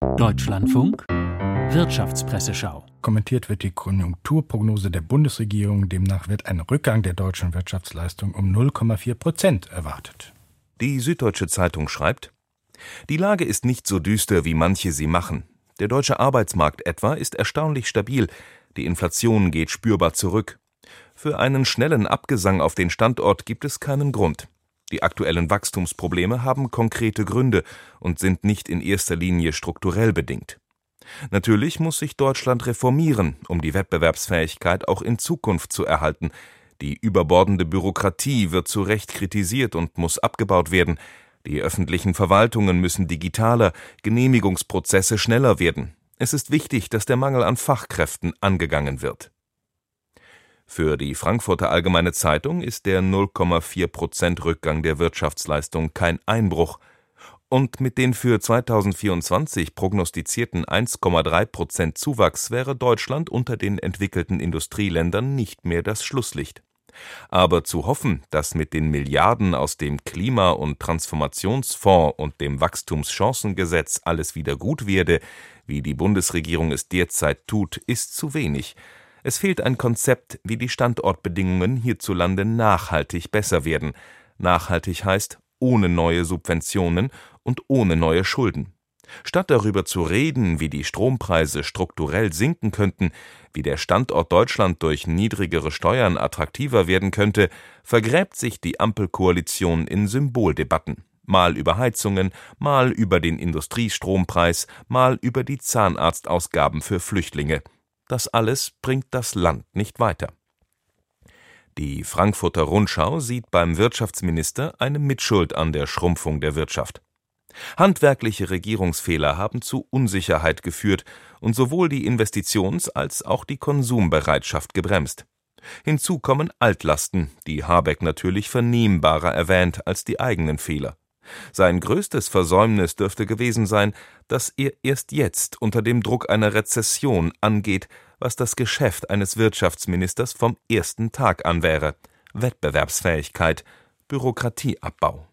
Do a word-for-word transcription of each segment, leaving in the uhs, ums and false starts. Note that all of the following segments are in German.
Deutschlandfunk Wirtschaftspresseschau. Kommentiert wird die Konjunkturprognose der Bundesregierung. Demnach wird ein Rückgang der deutschen Wirtschaftsleistung um null Komma vier Prozent erwartet. Die Süddeutsche Zeitung schreibt: Die Lage ist nicht so düster, wie manche sie machen. Der deutsche Arbeitsmarkt etwa ist erstaunlich stabil. Die Inflation geht spürbar zurück. Für einen schnellen Abgesang auf den Standort gibt es keinen Grund. Die aktuellen Wachstumsprobleme haben konkrete Gründe und sind nicht in erster Linie strukturell bedingt. Natürlich muss sich Deutschland reformieren, um die Wettbewerbsfähigkeit auch in Zukunft zu erhalten. Die überbordende Bürokratie wird zu Recht kritisiert und muss abgebaut werden. Die öffentlichen Verwaltungen müssen digitaler, Genehmigungsprozesse schneller werden. Es ist wichtig, dass der Mangel an Fachkräften angegangen wird. Für die Frankfurter Allgemeine Zeitung ist der null Komma vier Prozent Rückgang der Wirtschaftsleistung kein Einbruch. Und mit den für zweitausendvierundzwanzig prognostizierten eins Komma drei Prozent Zuwachs wäre Deutschland unter den entwickelten Industrieländern nicht mehr das Schlusslicht. Aber zu hoffen, dass mit den Milliarden aus dem Klima- und Transformationsfonds und dem Wachstumschancengesetz alles wieder gut werde, wie die Bundesregierung es derzeit tut, ist zu wenig. Es fehlt ein Konzept, wie die Standortbedingungen hierzulande nachhaltig besser werden. Nachhaltig heißt ohne neue Subventionen und ohne neue Schulden. Statt darüber zu reden, wie die Strompreise strukturell sinken könnten, wie der Standort Deutschland durch niedrigere Steuern attraktiver werden könnte, vergräbt sich die Ampelkoalition in Symboldebatten. Mal über Heizungen, mal über den Industriestrompreis, mal über die Zahnarztausgaben für Flüchtlinge. Das alles bringt das Land nicht weiter. Die Frankfurter Rundschau sieht beim Wirtschaftsminister eine Mitschuld an der Schrumpfung der Wirtschaft. Handwerkliche Regierungsfehler haben zu Unsicherheit geführt und sowohl die Investitions- als auch die Konsumbereitschaft gebremst. Hinzu kommen Altlasten, die Habeck natürlich vernehmbarer erwähnt als die eigenen Fehler. Sein größtes Versäumnis dürfte gewesen sein, dass er erst jetzt unter dem Druck einer Rezession angeht, was das Geschäft eines Wirtschaftsministers vom ersten Tag an wäre: Wettbewerbsfähigkeit, Bürokratieabbau.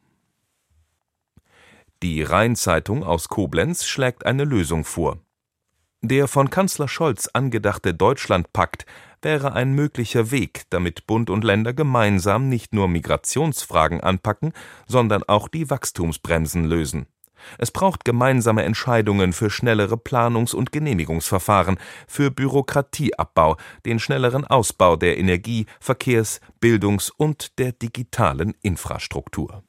Die Rhein-Zeitung aus Koblenz schlägt eine Lösung vor. Der von Kanzler Scholz angedachte Deutschlandpakt wäre ein möglicher Weg, damit Bund und Länder gemeinsam nicht nur Migrationsfragen anpacken, sondern auch die Wachstumsbremsen lösen. Es braucht gemeinsame Entscheidungen für schnellere Planungs- und Genehmigungsverfahren, für Bürokratieabbau, den schnelleren Ausbau der Energie-, Verkehrs-, Bildungs- und der digitalen Infrastruktur.